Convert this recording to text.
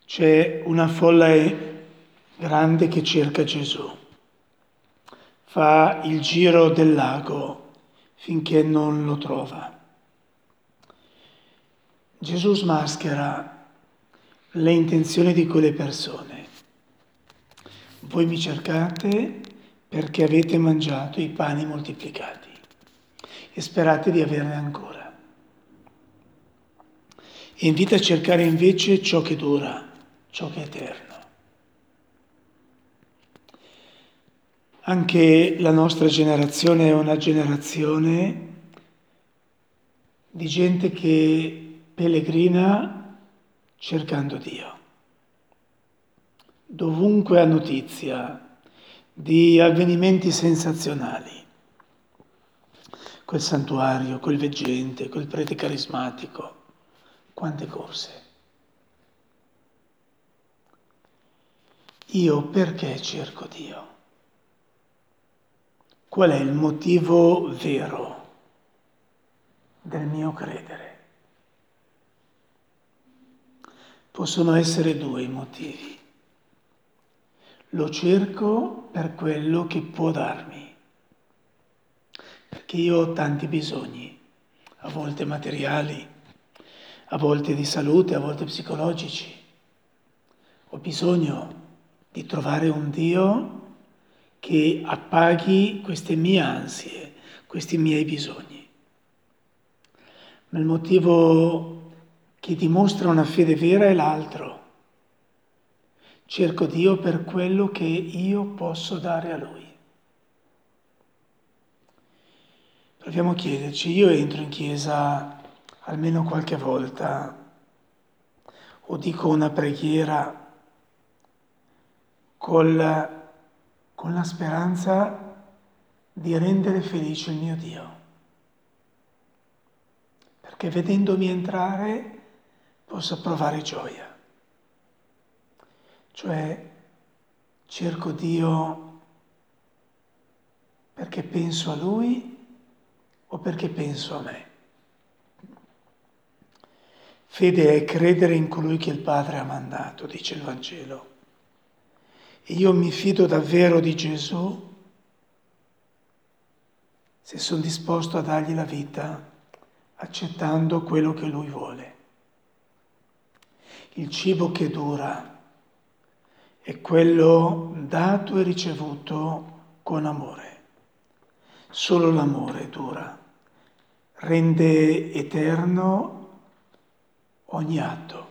C'è una folla grande che cerca Gesù. Fa il giro del lago finché non lo trova. Gesù smaschera le intenzioni di quelle persone. Voi mi cercate perché avete mangiato i pani moltiplicati e sperate di averne ancora. E invita a cercare invece ciò che dura, ciò che è eterno. Anche la nostra generazione è una generazione di gente che pellegrina cercando Dio. Dovunque ha notizia di avvenimenti sensazionali, quel santuario, quel veggente, quel prete carismatico, quante corse. Io perché cerco Dio? Qual è il motivo vero del mio credere? Possono essere due i motivi. Lo cerco per quello che può darmi, perché io ho tanti bisogni, a volte materiali, a volte di salute, a volte psicologici. Ho bisogno di trovare un Dio che appaghi queste mie ansie, questi miei bisogni. Ma il motivo che dimostra una fede vera è l'altro. Cerco Dio per quello che io posso dare a Lui. Proviamo a chiederci, io entro in chiesa almeno qualche volta o dico una preghiera con la speranza di rendere felice il mio Dio. Perché vedendomi entrare posso provare gioia. Cioè cerco Dio perché penso a Lui o perché penso a me. Fede è credere in colui che il Padre ha mandato, dice il Vangelo. E io mi fido davvero di Gesù se sono disposto a dargli la vita, accettando quello che Lui vuole. Il cibo che dura è quello dato e ricevuto con amore. Solo l'amore dura, rende eterno ogni atto.